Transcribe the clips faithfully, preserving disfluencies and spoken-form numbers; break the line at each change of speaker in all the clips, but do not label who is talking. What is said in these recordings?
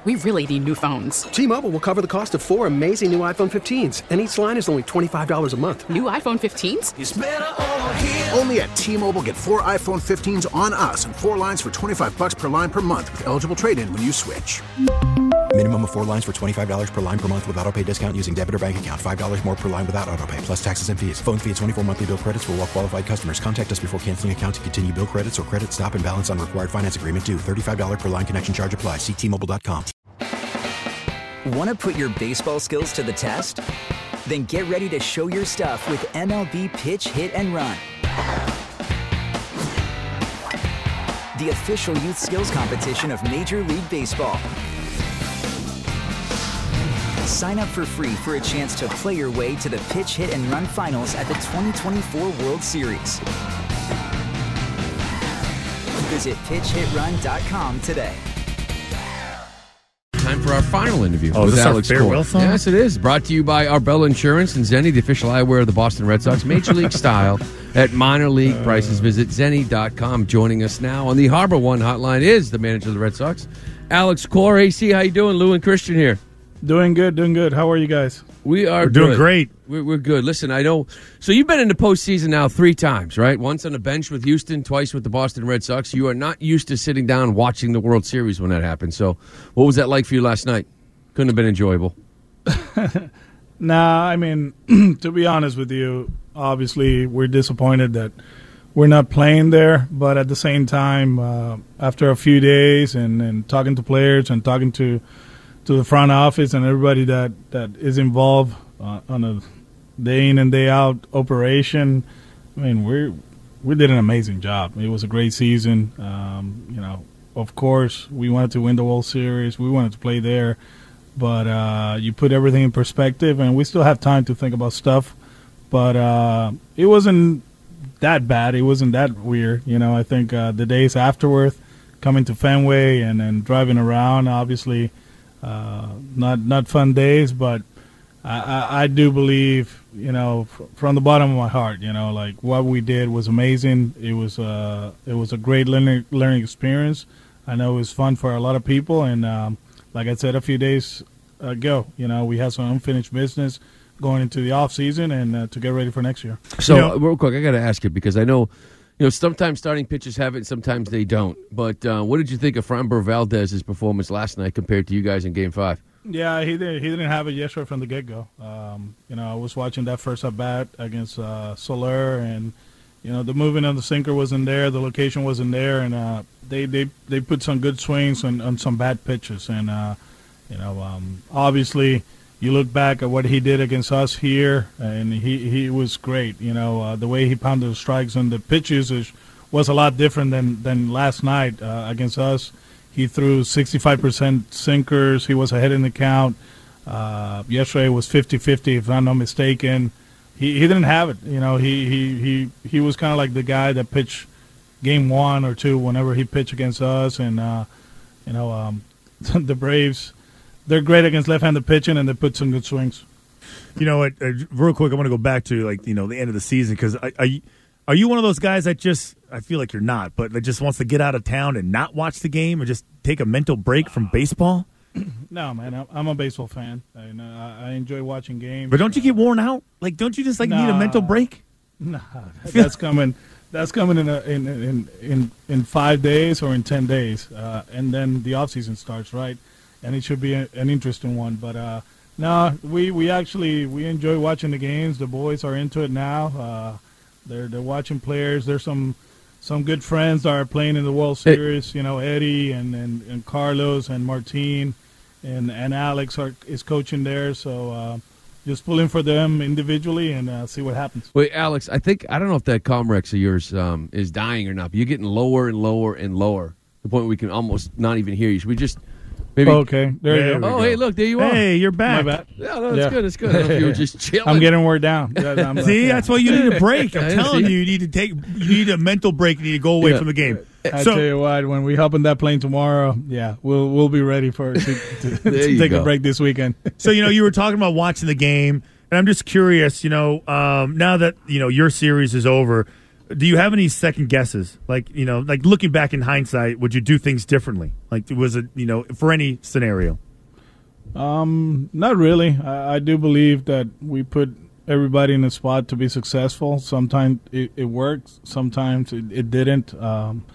We really need new phones.
T-Mobile will cover the cost of four amazing new iPhone fifteens, and each line is only twenty-five dollars a month.
New iPhone fifteens?
It's better over here.
Only at T-Mobile, get four iPhone fifteens on us and four lines for twenty-five dollars per line per month with eligible trade-in when you switch.
Minimum of four lines for twenty-five dollars per line per month with autopay discount using debit or bank account. five dollars more per line without autopay, plus taxes and fees. Phone fee at twenty-four monthly bill credits for well-qualified customers. Contact us before canceling account to continue bill credits or credit stop and balance on required finance agreement due. thirty-five dollars per line connection charge applies. See T Mobile dot com.
Want to put your baseball skills to the test? Then get ready to show your stuff with M L B Pitch, Hit, and Run. The official youth skills competition of Major League Baseball. Sign up for free for a chance to play your way to the Pitch, Hit, and Run finals at the twenty twenty-four World Series. Visit pitch hit run dot com today.
Time for our final interview
oh,
with
is this
Alex
our farewell
Cora.
song?
Yes, it is. Brought to you by Arbella Insurance and Zenni, the official eyewear of the Boston Red Sox. Major League style at minor league uh, prices. Visit zenni dot com. Joining us now on the Harbor One hotline is the manager of the Red Sox, Alex Cora. A C, how you doing? Lou and Christian here.
Doing good, doing good. How are you guys?
We are
we're doing
good.
great.
We're, we're good. Listen, I know. So you've been in the postseason now three times, right? Once on the bench with Houston, twice with the Boston Red Sox. You are not used to sitting down watching the World Series when that happens. So what was that like for you last night? Couldn't have been enjoyable.
Nah, I mean, to be honest with you, obviously we're disappointed that we're not playing there. But at the same time, uh, after a few days and, and talking to players and talking to to the front office and everybody that, that is involved uh, on a day in and day out operation, I mean, we we did an amazing job. It was a great season. Um, you know, of course, we wanted to win the World Series. We wanted to play there. But uh, you put everything in perspective, and we still have time to think about stuff. But uh, it wasn't that bad. It wasn't that weird. You know, I think uh, the days afterward, coming to Fenway and, and driving around, obviously, uh, not not fun days. But I, I, I do believe, you know, f- from the bottom of my heart, you know, like what we did was amazing. It was uh, it was a great learning learning experience. I know it was fun for a lot of people, and um, like I said a few days ago, you know, we have some unfinished business going into the off season and uh, to get ready for next year.
So,
you know,
real quick, I got to ask you because I know, you know, sometimes starting pitchers have it, sometimes they don't. But uh, what did you think of Framber Valdez's performance last night compared to you guys in Game Five?
Yeah, he did. He didn't have it yesterday from the get go. Um, you know, I was watching that first at bat against uh, Soler, and you know, the movement on the sinker wasn't there, the location wasn't there, and uh, they, they they put some good swings on, on some bad pitches, and. Uh, You know, um, obviously, you look back at what he did against us here, and he, he was great. You know, uh, the way he pounded the strikes and the pitch usage was a lot different than, than last night uh, against us. He threw sixty-five percent sinkers. He was ahead in the count. Uh, yesterday was fifty-fifty, if I'm not mistaken. He he didn't have it. You know, he, he, he, he was kind of like the guy that pitched game one or two whenever he pitched against us. And, uh, you know, um, the Braves – they're great against left-handed pitching, and they put some good swings.
You know what? Uh, real quick, I want to go back to like you know the end of the season because are you, are you one of those guys that just I feel like you're not, but that just wants to get out of town and not watch the game or just take a mental break from baseball?
No, man, I'm a baseball fan. I, I enjoy watching games.
But don't you get worn out? Like, don't you just like nah, need a mental break?
Nah, that's coming. That's coming in, a, in in in in five days or in ten days, uh, and then the off season starts, right? And it should be a, an interesting one. But, uh, no, we, we actually we enjoy watching the games. The boys are into it now. Uh, they're they're watching players. There's some some good friends that are playing in the World Series. Hey. You know, Eddie and, and, and Carlos and Martin and, and Alex are is coaching there. So uh, just pulling for them individually and uh, see what happens.
Wait, Alex, I think I don't know if that Comrex of yours um, is dying or not, but you're getting lower and lower and lower to the point where we can almost not even hear you. Should we just – Maybe.
Okay, there, there you go.
Oh, hey, look, there you are.
Hey, you're back.
My bad.
Yeah, no, it's yeah. good. It's good. I don't know if you were just chilling.
I'm getting wore down. I'm
See, that's why you need a break. I'm telling you, you need to take. You need a mental break. You need to go away yeah. from the game.
I
so,
tell you what, when we hop on that plane tomorrow, yeah, we'll we'll be ready for to, to, to take
go.
a break this weekend.
So you know, you were talking about watching the game, and I'm just curious. You know, um, now that you know your series is over, do you have any second guesses? Like, you know, like looking back in hindsight, would you do things differently? Like, was it, you know, for any scenario?
Um, not really. I, I do believe that we put everybody in a spot to be successful. Sometimes it, it works. Sometimes it, it didn't. Um,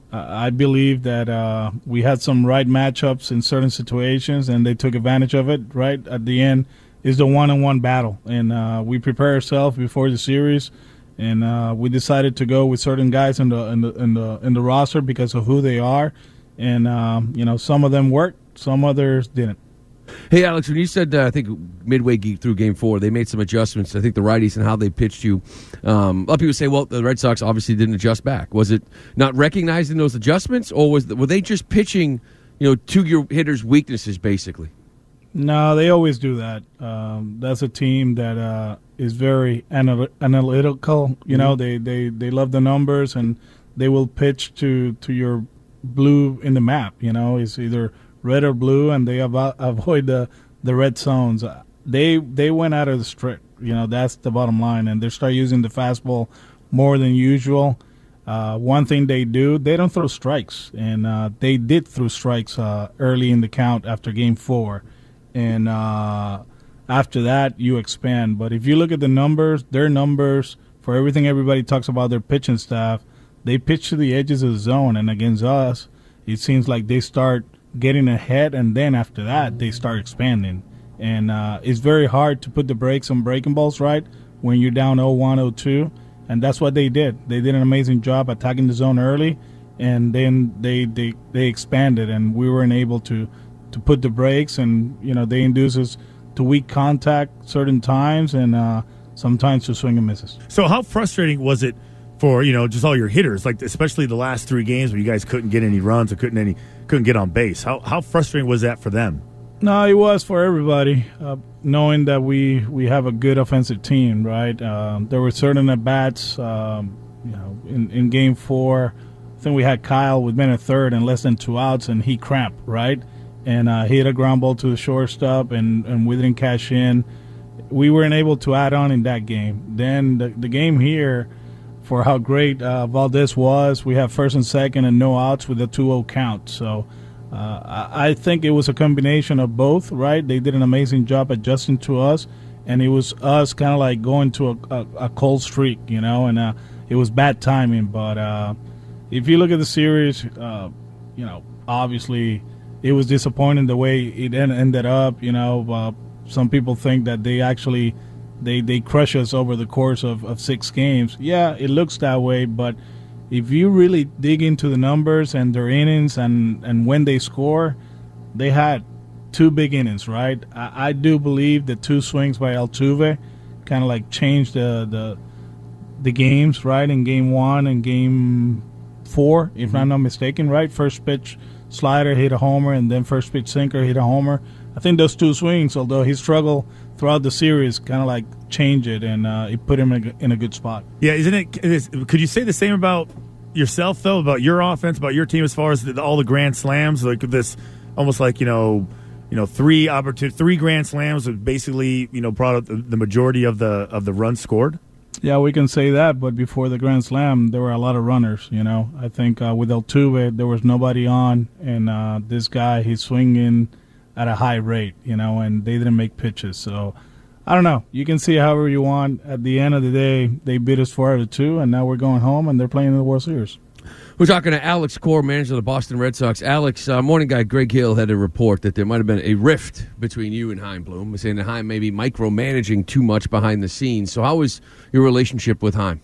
I believe that uh, we had some right matchups in certain situations, and they took advantage of it. Right at the end is the one-on-one battle, and uh, we prepare ourselves before the series, and uh, we decided to go with certain guys in the in the in the, in the roster because of who they are, and um, you know, some of them worked, some others didn't.
Hey, Alex, when you said, uh, I think midway through Game Four, they made some adjustments. I think the righties and how they pitched you. Um, a lot of people say, well, the Red Sox obviously didn't adjust back. Was it not recognizing those adjustments, or was the, were they just pitching, you know, to your hitters' weaknesses, basically?
No, they always do that. Um, that's a team that uh, is very anal- analytical. You know, mm-hmm. they, they, they love the numbers, and they will pitch to, to your blue in the map. You know, it's either red or blue, and they avo- avoid the, the red zones. They they went out of the strip. You know, that's the bottom line, and they start using the fastball more than usual. Uh, one thing they do, they don't throw strikes, and uh, they did throw strikes uh, early in the count after Game Four, and uh, after that you expand. But if you look at the numbers, their numbers for everything everybody talks about their pitching staff, they pitch to the edges of the zone, and against us, it seems like they start getting ahead, and then after that they start expanding, and uh, it's very hard to put the brakes on breaking balls right when you're down oh one, oh two, and that's what they did. They did an amazing job attacking the zone early, and then they they, they expanded, and we weren't able to to put the brakes, and you know, they induce us to weak contact certain times, and uh, sometimes to swing and misses.
So how frustrating was it for, you know, just all your hitters, like especially the last three games where you guys couldn't get any runs or couldn't any couldn't get on base? How how frustrating was that for them?
No, it was for everybody, uh, knowing that we, we have a good offensive team, right? Um, there were certain at bats, um, you know, in, in Game Four, I think we had Kyle with men at third and less than two outs, and he cramped, right? And uh, he hit a ground ball to the shortstop, and, and we didn't cash in. We weren't able to add on in that game. Then the, the game here, for how great uh, Valdez was, we have first and second and no outs with a two oh count. So uh, I, I think it was a combination of both, right? They did an amazing job adjusting to us, and it was us kind of like going to a, a, a cold streak, you know, and uh, it was bad timing. But uh, if you look at the series, uh, you know, obviously it was disappointing the way it en- ended up. You know, uh, some people think that they actually – They they crush us over the course of, of six games. Yeah, it looks that way, but if you really dig into the numbers and their innings and, and when they score, they had two big innings, right? I, I do believe the two swings by Altuve kind of like changed the, the the games, right, in Game one and Game four, if mm-hmm. I'm not mistaken, right? First pitch slider hit a homer, and then first pitch sinker hit a homer. I think those two swings, although he struggled throughout the series, kind of like changed it, and uh, it put him in a, in a good spot.
Yeah, isn't it? Is, could you say the same about yourself, though, about your offense, about your team, as far as the, all the grand slams, like this, almost like you know, you know, three opportun- three grand slams that basically you know brought up the, the majority of the of the runs scored.
Yeah, we can say that, but before the grand slam, there were a lot of runners. You know, I think uh, with Altuve, there was nobody on, and uh, this guy, he's swinging at a high rate, you know, and they didn't make pitches. So, I don't know. You can see however you want. At the end of the day, they beat us four out of two, and now we're going home, and they're playing in the World Series.
We're talking to Alex Cora, manager of the Boston Red Sox. Alex, uh, morning guy Greg Hill had a report that there might have been a rift between you and Chaim Bloom, saying that Chaim may be micromanaging too much behind the scenes. So how was your relationship with Chaim?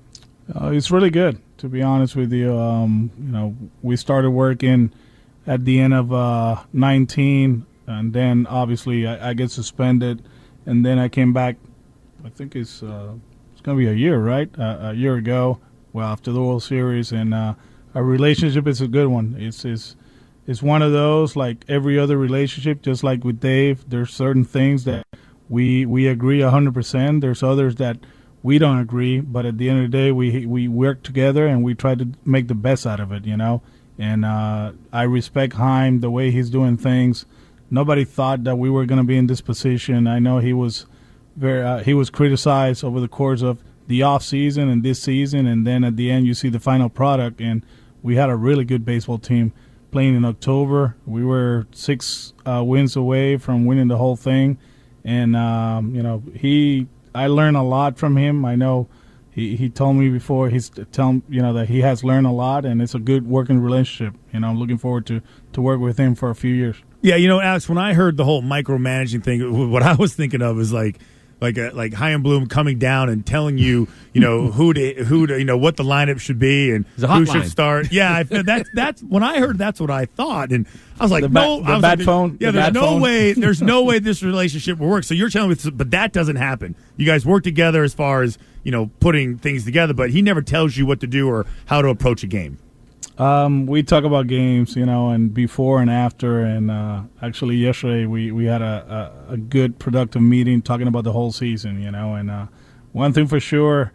Uh, it's really good, to be honest with you. Um, you know, we started working at the end of uh, nineteen, and then obviously I, I get suspended, and then I came back. I think it's uh, it's going to be a year, right? Uh, a year ago, well, after the World Series, and uh, our relationship is a good one. It's it's it's one of those, like every other relationship, just like with Dave. There's certain things that we we agree one hundred percent. There's others that we don't agree, but at the end of the day, we we work together and we try to make the best out of it, you know. And uh, I respect Chaim, the way he's doing things. Nobody thought that we were going to be in this position. I know he was very uh, he was criticized over the course of the off season and this season, and then at the end you see the final product. And we had a really good baseball team playing in October. We were six uh, wins away from winning the whole thing, and um, you know he. I learned a lot from him. I know he, he told me before he's tell you know that he has learned a lot, and it's a good working relationship. You know, I'm looking forward to to work with him for a few years.
Yeah, you know, Alex, when I heard the whole micromanaging thing, what I was thinking of is like like a, like Chaim Bloom coming down and telling you, you know, who to who to you know what the lineup should be and who should start. Yeah, I, that's that's when I heard that's what I thought, and I was like,
the
no,
ba- the
I was
bad
like,
phone.
Yeah,
the
there's
bad
no
phone.
way, there's no way this relationship will work. So you're telling me, but that doesn't happen. You guys work together as far as you know putting things together, but he never tells you what to do or how to approach a game.
Um, we talk about games, you know, and before and after, and uh, actually yesterday we, we had a, a, a good productive meeting talking about the whole season, you know, and uh, one thing for sure,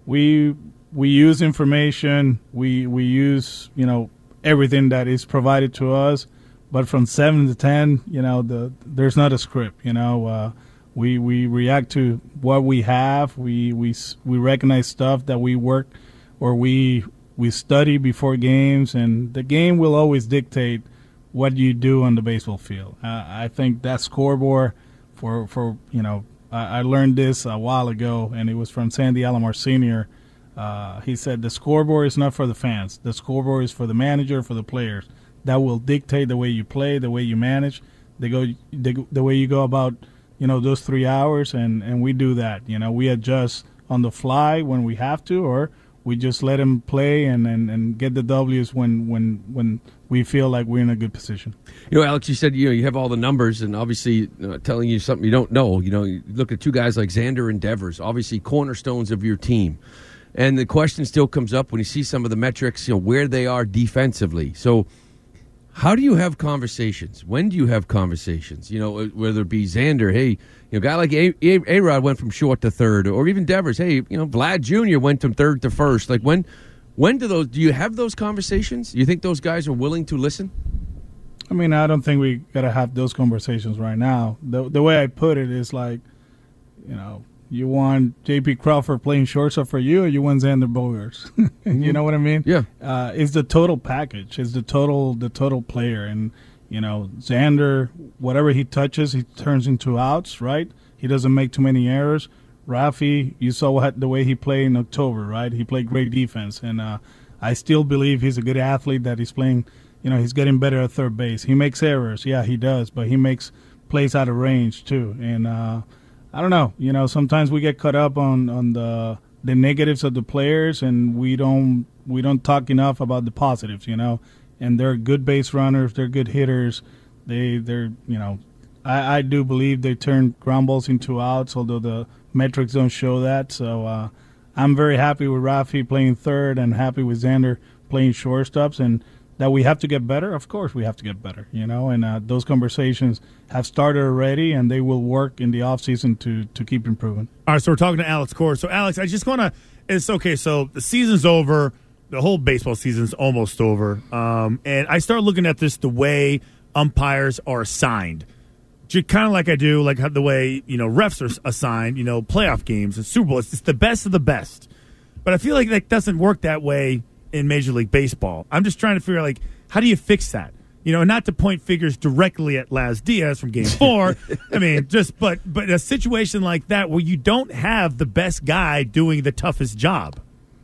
we we use information, we we use, you know, everything that is provided to us, but from seven to ten, you know, the there's not a script, you know, uh, we we react to what we have, we we we recognize stuff that we work or we. We study before games, and the game will always dictate what you do on the baseball field. Uh, I think that scoreboard, for for you know, I, I learned this a while ago, and it was from Sandy Alomar Senior Uh, he said the scoreboard is not for the fans. The scoreboard is for the manager, for the players. That will dictate the way you play, the way you manage, the go the, the way you go about, you know, those three hours, and, and we do that. You know, we adjust on the fly when we have to, or we just let him play and, and, and get the W's when, when when we feel like we're in a good position.
You know, Alex, you said you know you have all the numbers, and obviously uh, telling you something you don't know. You know, you look at two guys like Xander and Devers, obviously cornerstones of your team, and the question still comes up when you see some of the metrics, you know, where they are defensively. So, how do you have conversations? When do you have conversations? You know, whether it be Xander, hey, you know, a guy like A- A- A-Rod went from short to third, or even Devers, hey, you know, Vlad Junior went from third to first. Like, when when do those, do you have those conversations? Do you think those guys are willing to listen?
I mean, I don't think we got to have those conversations right now. The the way I put it is like, you know, you want J P Crawford playing shortstop for you, or you want Xander Bogaerts? Mm-hmm. You know what I mean?
Yeah.
Uh, it's the total package. It's the total the total player. And, you know, Xander, whatever he touches, he turns into outs, right? He doesn't make too many errors. Rafi, you saw what, the way he played in October, right? He played great defense. And uh, I still believe he's a good athlete, that he's playing, you know, he's getting better at third base. He makes errors. Yeah, he does. But he makes plays out of range, too. And, uh, I don't know. You know, sometimes we get caught up on, on the the negatives of the players, and we don't we don't talk enough about the positives. You know, and they're good base runners. They're good hitters. They they're you know, I, I do believe they turn ground balls into outs, although the metrics don't show that. So uh, I'm very happy with Rafi playing third, and happy with Xander playing shortstops, and that we have to get better. Of course we have to get better, you know, and uh, those conversations have started already, and they will work in the offseason to, to keep improving.
All right, so we're talking to Alex Cora. So, Alex, I just want to – it's okay, so the season's over. The whole baseball season's almost over. Um, and I start looking at this the way umpires are assigned. Kind of like I do, like the way, you know, refs are assigned, you know, playoff games and Super Bowl. It's just the best of the best. But I feel like that doesn't work that way in Major League Baseball. I'm just trying to figure out, like, how do you fix that? You know, not to point figures directly at Laz Diaz from Game Four. I mean, just but but a situation like that where you don't have the best guy doing the toughest job.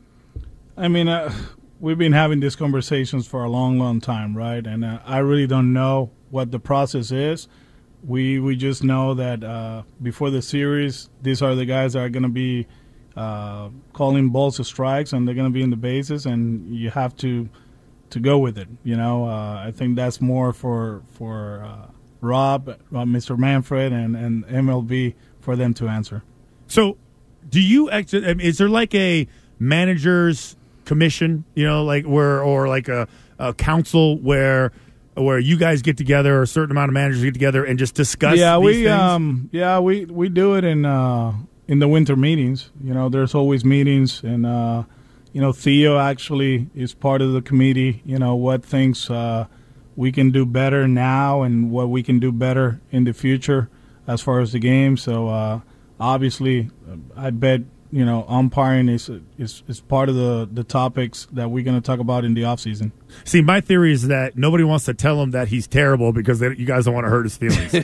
I mean, uh, we've been having these conversations for a long, long time, right? And uh, I really don't know what the process is. We we just know that uh, before the series, these are the guys that are going to be uh, calling balls to strikes, and they're going to be in the bases, and you have to. to go with it, you know. Uh, I think that's more for for uh, Rob, uh, Mister Manfred, and, and M L B for them to answer.
So, do you actually? I mean, is there like a managers commission, you know, like where or like a, a council where where you guys get together, or a certain amount of managers get together and just discuss?
Yeah,
these
we
things?
um yeah we we do it in uh, in the winter meetings. You know, there's always meetings and. Uh, You know, Theo actually is part of the committee, you know, what things uh, we can do better now and what we can do better in the future as far as the game. So, uh, obviously, I bet you know, umpiring is is, is part of the, the topics that we're going to talk about in the offseason.
See, my theory is that nobody wants to tell him that he's terrible because they, you guys don't want to hurt his feelings.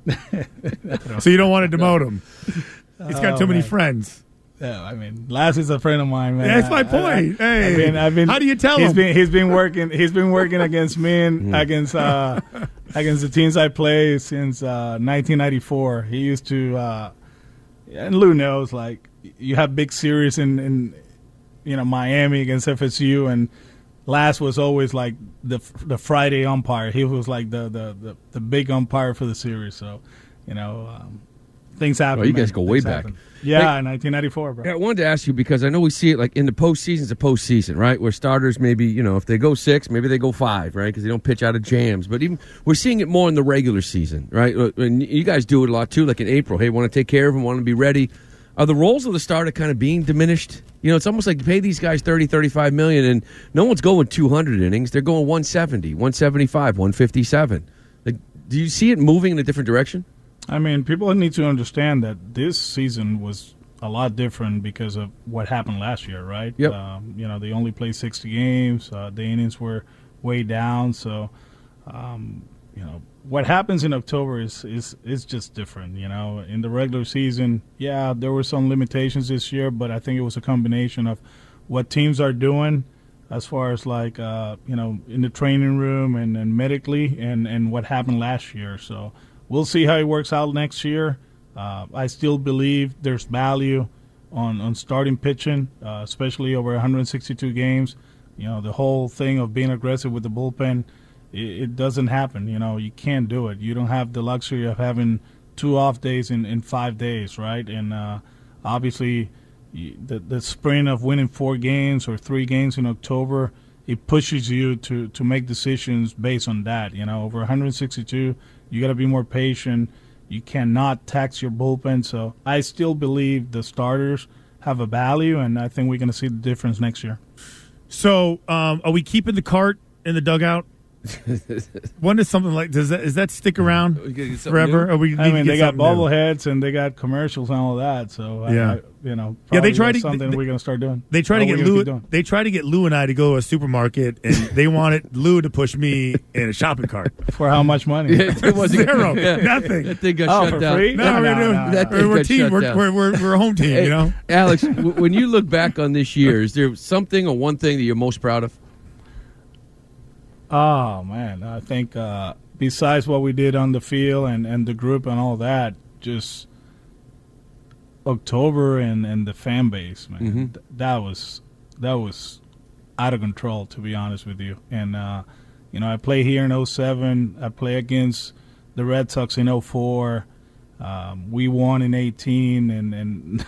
So you don't want to demote him. He's got
Oh,
too many
man.
friends.
Yeah, I mean, Laz is a friend of mine, man.
That's my
I-
point.
I,
Hey,
I've been, I've been,
how do you tell
he's
him?
Been, he's been working. He's been working against me and against uh, against the teams I play since uh, nineteen ninety-four. He used to, uh, and Lou knows, like you have big series in, in you know Miami against F S U, and Laz was always like the the Friday umpire. He was like the the, the, the big umpire for the series. So, you know, um, things happen.
Well, you guys
man.
go way
Things
back.
happen. Yeah,
Hey,
nineteen ninety-four, bro.
Yeah, I wanted to ask you because I know we see it like in the postseason. It's a postseason, right? Where starters maybe, you know, if they go six, maybe they go five, right? Because they don't pitch out of jams. But even we're seeing it more in the regular season, right? And you guys do it a lot too, like in April. Hey, want to take care of them, want to be ready. Are the roles of the starter kind of being diminished? You know, it's almost like you pay these guys thirty, thirty-five million, and no one's going two hundred innings. They're going one seventy, one seventy-five, one fifty-seven. Like, do you see it moving in a different direction?
I mean, people need to understand that this season was a lot different because of what happened last year, right?
Yep.
Um, you know, they only played sixty games. Uh, the innings were way down. So, um, you know, what happens in October is, is, is just different, you know. In the regular season, yeah, there were some limitations this year, but I think it was a combination of what teams are doing as far as, like, uh, you know, in the training room and, and medically and, and what happened last year. So we'll see how it works out next year. Uh, I still believe there's value on, on starting pitching, uh, especially over one hundred sixty-two games. You know, the whole thing of being aggressive with the bullpen, it, it doesn't happen. You know, you can't do it. You don't have the luxury of having two off days in, in five days, right? And uh, obviously you, the, the sprint of winning four games or three games in October, it pushes you to, to make decisions based on that. You know, over one hundred sixty-two, you got to be more patient. You cannot tax your bullpen. So I still believe the starters have a value, and I think we're going to see the difference next year.
So, um, are we keeping the cart in the dugout? When does something like does that is that stick around forever? Or we
I
need
mean,
to
they
get
got
something new?
bobbleheads and they got commercials and all that. So
Yeah.
I, you know,
Yeah, they
probably
try
that's
to-
something
they-
we're going to start doing.
They try to
Or
get
we're gonna
Lou.
keep doing.
They try to get Lou and I to go to a supermarket, and they wanted Lou to push me in a shopping cart.
For how much money?
It wasn't-
Zero,
Yeah.
nothing.
That thing got
Oh,
shut
for
down.
free?
No,
No,
we're,
no,
doing-
no.
That thing
we're, we're
got
team.
shut
We're,
down.
we're, we're, we're a home team.
Hey,
You know.
Alex, w- when you look back on this year, is there something or one thing that you're most proud of?
Oh, man. I think uh, besides what we did on the field and, and the group and all that, just October and, and the fan base, man,
Mhm.
th- that was that was out of control, to be honest with you. And, uh, you know, I play here in oh seven. I play against the Red Sox in oh four. Um, we won in eighteen. And, and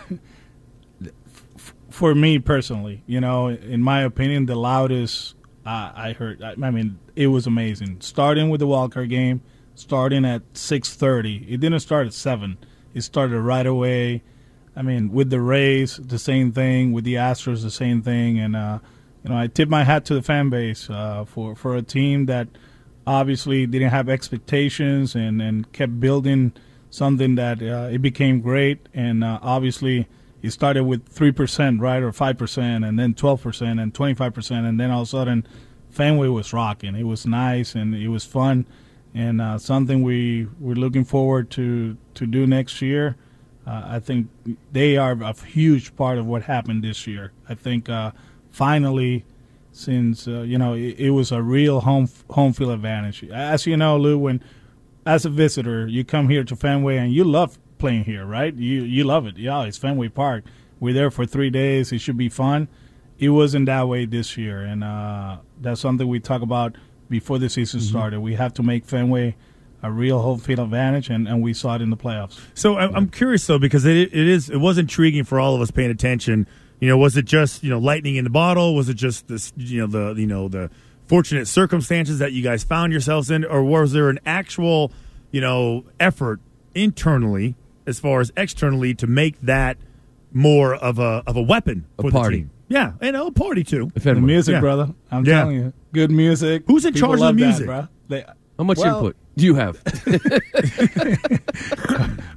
f- for me personally, you know, in my opinion, the loudest uh, I heard, I, I mean, it was amazing. Starting with the wildcard game, starting at six thirty. It didn't start at seven. It started right away. I mean, with the Rays, the same thing. With the Astros, the same thing. And, uh, you know, I tip my hat to the fan base uh, for, for a team that obviously didn't have expectations and, and kept building something that uh, it became great. And uh, obviously it started with three percent, right, or five percent, and then twelve percent and twenty-five percent. And then all of a sudden Fenway was rocking. It was nice and it was fun. And uh, something we, we're looking forward to, to do next year. Uh, I think they are a huge part of what happened this year. I think uh, finally, since uh, you know it, it was a real home home field advantage. As you know, Lou, when as a visitor you come here to Fenway and you love playing here, right? You you love it. Yeah, it's Fenway Park. We're there for three days. It should be fun. It wasn't that way this year, and uh, that's something we talk about before the season
Mm-hmm.
started. We have to make Fenway a real home field advantage, and, and we saw it in the playoffs.
So I- I'm curious though, because it, it is it was intriguing for all of us paying attention. You know, was it just you know lightning in the bottle? Was it just this you know the you know the fortunate circumstances that you guys found yourselves in, or was there an actual you know effort internally as far as externally to make that more of a of a weapon
A
for
party.
the team? Yeah, and a party too.
If
The
anyone.
music,
Yeah.
brother. I'm
Yeah.
telling you. Good music.
Who's in
People
charge of the
love that,
music?
bro. They,
How much
well,
input do you have?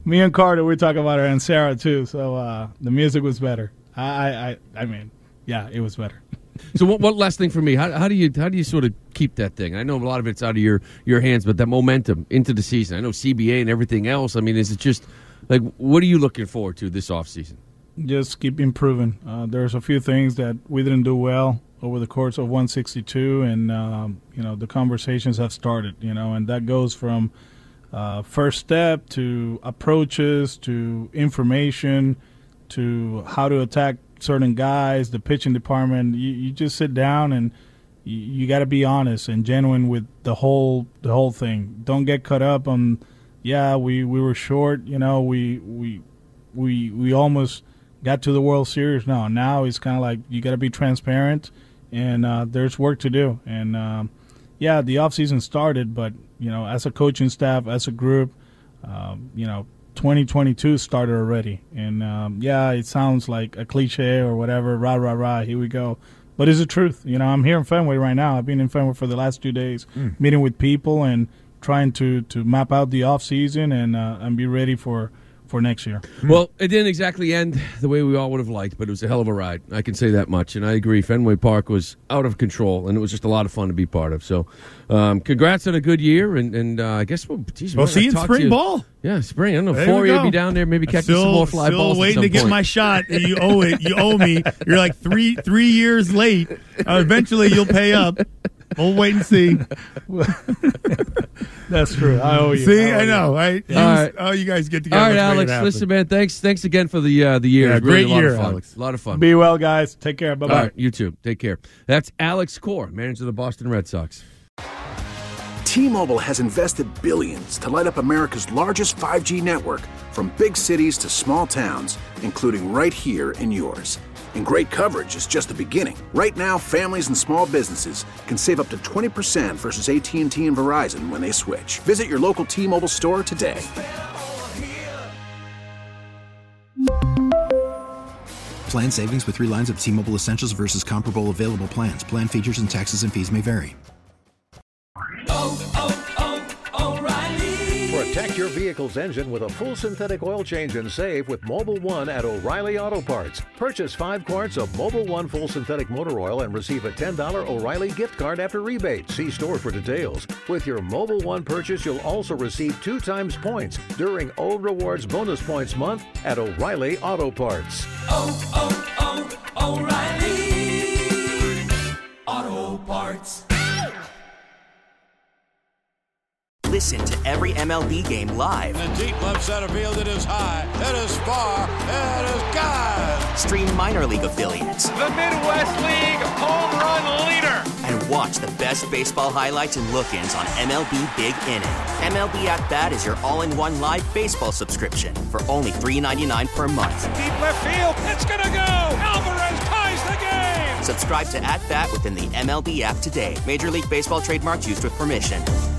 me and Carter, we talk about her, and Sarah too. So uh, the music was better. I, I, I mean, yeah, it was better.
So what, what last thing for me? How, how do you how do you sort of keep that thing? I know a lot of it's out of your, your hands, but that momentum into the season. I know C B A and everything else. I mean, is it just like what are you looking forward to this offseason?
Just keep improving. Uh, there's a few things that we didn't do well over the course of one sixty-two, and um, you know the conversations have started. You know, and that goes from uh, first step to approaches to information to how to attack certain guys, the pitching department. You, you just sit down and you, you got to be honest and genuine with the whole the whole thing. Don't get caught up on, yeah, we, we were short. You know, we we we we almost got to the World Series. No, now it's kind of like you got to be transparent, and uh, there's work to do. And um, yeah, the off season started, but you know, as a coaching staff, as a group, um, you know. twenty twenty-two started already, and um, yeah, it sounds like a cliche or whatever, rah, rah, rah, here we go. But it's the truth. You know, I'm here in Fenway right now. I've been in Fenway for the last two days, mm. meeting with people and trying to, to map out the off season and uh, and be ready for, for next year.
Well, it didn't exactly end the way we all would have liked, but it was a hell of a ride. I can say that much, and I agree. Fenway Park was out of control, and it was just a lot of fun to be part of. So um, congrats on a good year, and, and uh, I guess we'll, geez,
we'll see you in spring
you.
ball.
Yeah, spring. I don't know. There Four you'll be down there, maybe catching
still,
some more fly
still
balls.
Still waiting
at some
to get
point.
my shot. You owe it. You owe me. You're like three three years late. Uh, eventually, you'll pay up. We'll wait and see.
That's true. I owe you.
See,
I, owe
I know,
you.
right?
All right.
Oh, you guys get together.
All right, Alex. Listen, man. Thanks. Thanks again for the uh, the year.
Yeah,
It was really
great
a lot
year,
of fun.
Alex.
A lot of fun.
Be well, guys. Take care. Bye bye.
All right, you too. Take care. That's Alex Core, manager of the Boston Red Sox.
T-Mobile has invested billions to light up America's largest five G network, from big cities to small towns, including right here in yours. And great coverage is just the beginning. Right now, families and small businesses can save up to twenty percent versus A T and T and Verizon when they switch. Visit your local T-Mobile store today.
Plan savings with three lines of T-Mobile Essentials versus comparable available plans. Plan features and taxes and fees may vary.
Oh, oh, oh, O'Reilly. Protect your vehicle's engine with a full synthetic oil change and save with Mobil one at O'Reilly Auto Parts. Purchase five quarts of Mobil one full synthetic motor oil and receive a ten dollars O'Reilly gift card after rebate. See store for details. With your Mobil one purchase, you'll also receive two times points during O Rewards Bonus Points Month at O'Reilly Auto Parts.
Oh, oh, oh, O'Reilly Auto Parts.
Listen to every M L B game live.
In the deep left center field, it is high, it is far, it is gone.
Stream minor league affiliates.
The Midwest League home run leader.
And watch the best baseball highlights and look-ins on M L B Big Inning. M L B At Bat is your all-in-one live baseball subscription for only three ninety-nine per month.
Deep left field, it's gonna go. Alvarez ties the game.
Subscribe to At Bat within the M L B app today. Major League Baseball trademarks used with permission.